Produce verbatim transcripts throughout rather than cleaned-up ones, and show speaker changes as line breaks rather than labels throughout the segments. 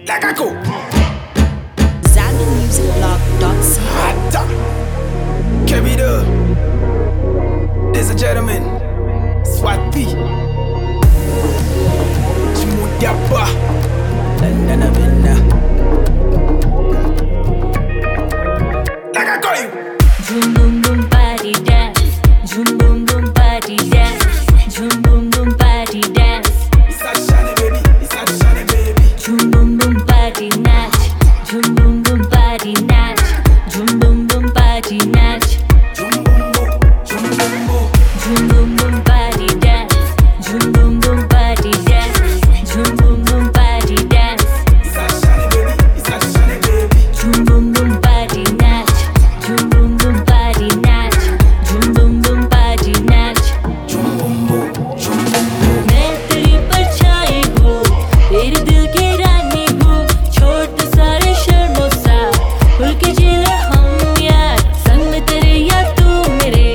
Like I go.
Zambian Music Blog dot c
Hata. Carry the. There's a gentleman. Swati. Chimudapa. London Avena. Like I go you.
Zoom boom boom party dance. Zoom boom boom party dance. Zoom boom boom party dance.
It's a shiny baby. It's a shiny baby.
Zoom boom boom party natch. Zoom boom boom party natch. Zoom boom boom party natch.
Zoom boom boom. Zoom boom boom.
Zoom boom boom party dance. Zoom boom boom party dance. Zoom boom boom party dance.
It's a shiny baby. It's a shiny baby.
Zoom boom boom party natch. Zoom boom boom party natch. Zoom boom boom party natch.
Zoom boom boom. Zoom boom boom.
मैं तेरी परछाई हूँ, तेरे दिल की रानी हूँ, छोड़ दे सारे शर्मों सा, खुल के जी ले हम यार, संग में तेरे या तू मेरे,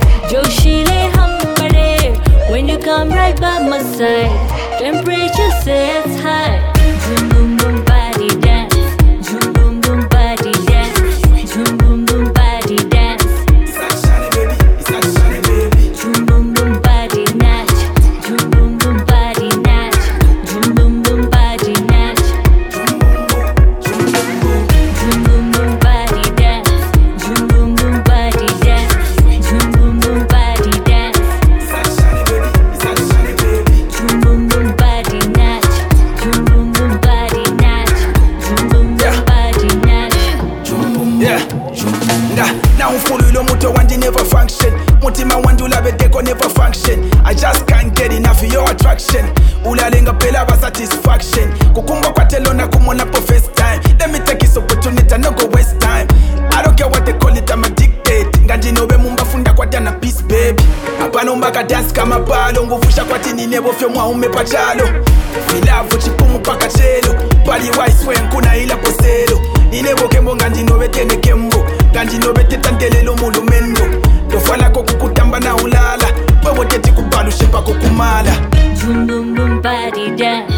जोशीले हम बड़े, when you come right by my side, temperature sets high, zoom boom boom body dance, zoom boom boom body dance, zoom boom boom body dance.
It's a shiny baby. It's a shiny baby.
Zoom boom boom body natch. Zoom boom boom body natch. Zoom boom boom body natch.
Zoom boom boom. Zoom boom boom.
Zoom boom boom body dance. Zoom boom boom body dance. Zoom boom boom body dance.
It's a shiny baby. It's a shiny baby.
Zoom boom boom body natch. Zoom boom boom body natch. Zoom boom boom body natch.
Yeah. Nga, now ufululo muto wandi never function. Mutima wandula bedeko never function. I just can't get enough of your attraction. Ulalenga pela ba satisfaction. Kukumba kwa telona kumona po first time. Let me take this opportunity, no go waste time. I don't care what they call it, I'm addicted. Nganji nobe mumba funda kwa tana peace baby. Apano mbaka dance kama palo. Nguvusha kwa tini nebo fyo mwa ume pachalo. Filavu chipumu paka chelo. Pali wise when kuna ila poselo. Ninebo kembo nganji nobe tene kembo. Nganji nobe tetantelelo mulumendo. Tofala kukutamba na ulala. Wewe teti kubalu shepa kukumala.
Zoom boom boom body dance.